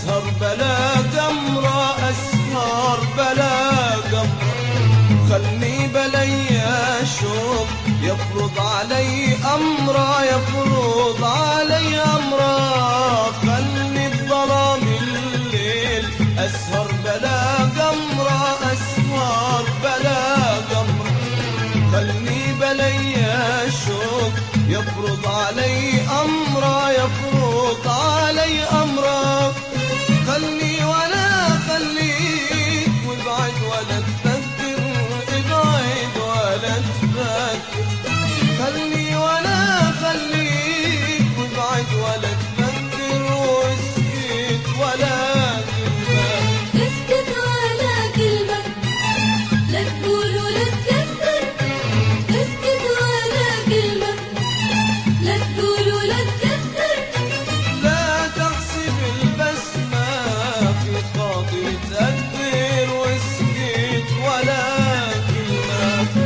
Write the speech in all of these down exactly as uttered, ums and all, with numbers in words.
أسهر بلا قمرة، أسهر بلا قمرة، خلني بلي أشوف يفرض علي أمره، يفرض علي أمره، خلني بظلام الليل أسهر بلا قمرة، أسهر بلا قمرة، خلني بلي أشوف يفرض علي أمره، يفرض علي أمره، خلني ولا خليك وابعد ولا تفكر، ابعد ولا تفكر، خلني ولا خليك وابعد ولا تفكر، واسكت ولا كلمة، اسكت ولا كلمة، لا تقول ولا تكثر، اسكت ولا كلمة، لا تقول ولا تكثر، لا تحسب البسمة في خاطري تأثر، واسكت ولا كلمة.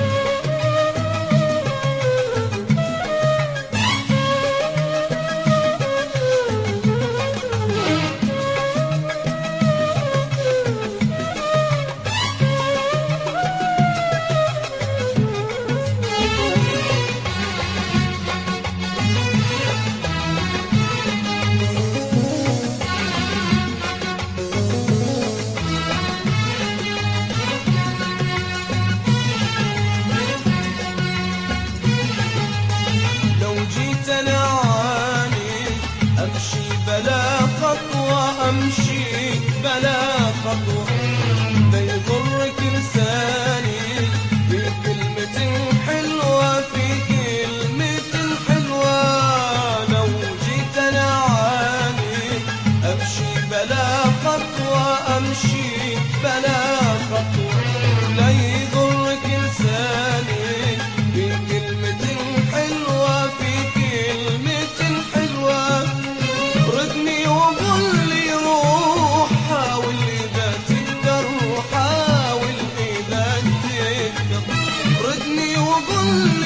لو جيت انا عاني امشي بلا خطوة، امشي بلا خطوة، لا يضرك لساني في كلمة حلوة، في كلمة حلوة، لو جيت انا عاني امشي بلا خطوة، امشي بلا خطوة، لا يضرك لساني في كلمة حلوة، في كلمة حلوة، ردني وقول لي روح، حاول إذا تقدر، حاول إذا تقدر، ردني وقول لي